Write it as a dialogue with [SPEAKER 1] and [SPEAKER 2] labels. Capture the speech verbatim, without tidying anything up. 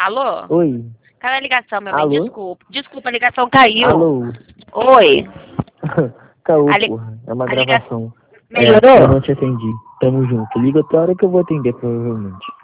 [SPEAKER 1] Alô?
[SPEAKER 2] Oi.
[SPEAKER 1] Caiu a ligação, meu
[SPEAKER 2] Alô?
[SPEAKER 1] bem, desculpa. Desculpa, a ligação caiu.
[SPEAKER 2] Alô?
[SPEAKER 1] Oi.
[SPEAKER 2] Caô,
[SPEAKER 1] A li-
[SPEAKER 2] porra. É uma
[SPEAKER 1] a liga-
[SPEAKER 2] gravação. É,
[SPEAKER 1] Melhorou?
[SPEAKER 2] eu não te atendi. Tamo junto. Liga outra hora que eu vou atender, provavelmente.